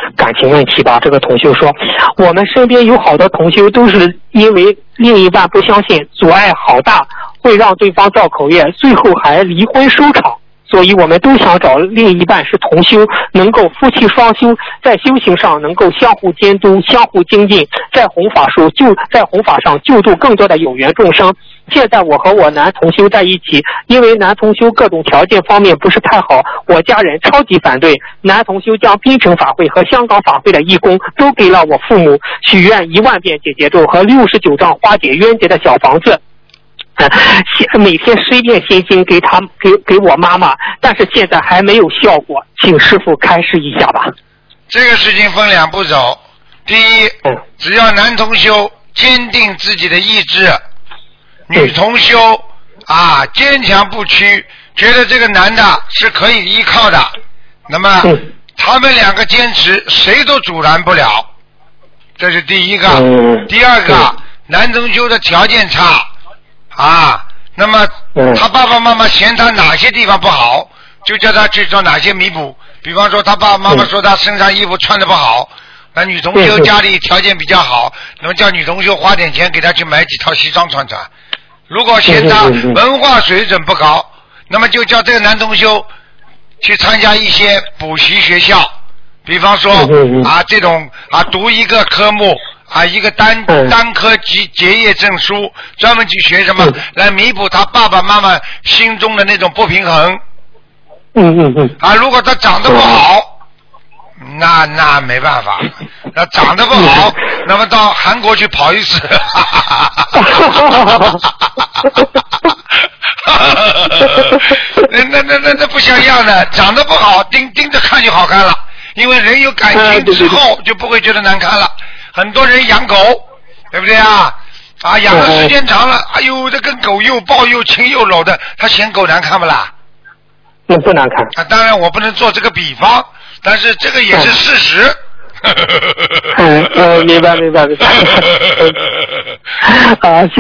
感情问题吧。这个同修说，我们身边有好多同修都是因为另一半不相信，阻碍好大，会让对方造口业，最后还离婚收场。所以我们都想找另一半是同修，能够夫妻双修，在修行上能够相互监督、相互精进，在弘法上救度更多的有缘众生。现在我和我男同修在一起，因为男同修各种条件方面不是太好，我家人超级反对。男同修将槟城法会和香港法会的义工都给了我父母，许愿1万遍解结咒和69张化解冤结的小房子。每天11遍心经给我妈妈，但是现在还没有效果，请师父开示一下吧。 这个事情分2步走。第一，只要男同修坚定自己的意志，女同修坚强不屈，觉得这个男的是可以依靠的，那么他们2个坚持，谁都阻拦不了。这是第一个。第二个，男同修的条件差。那么他爸爸妈妈嫌他哪些地方不好，就叫他去做哪些弥补。比方说他爸爸妈妈说他身上衣服穿得不好，那女同修家里条件比较好，那么叫女同修花点钱给他去买几套西装穿穿。如果嫌他文化水准不高，那么就叫这个男同修去参加一些补习学校，比方说这种读一个科目一个单科结业证书，专门去学什么来弥补他爸爸妈妈心中的那种不平衡。如果他长得不好，那没办法，那长得不好，那么到韩国去跑一次。那不像样的，长得不好盯着看就好看了，因为人有感情之后就不会觉得难看了。很多人养狗，对不对养的时间长了，哎呦，这跟狗又抱又亲又搂的，他嫌狗难看不啦？ 那不难看。 当然我不能做这个比方，但是这个也是事实。 明白。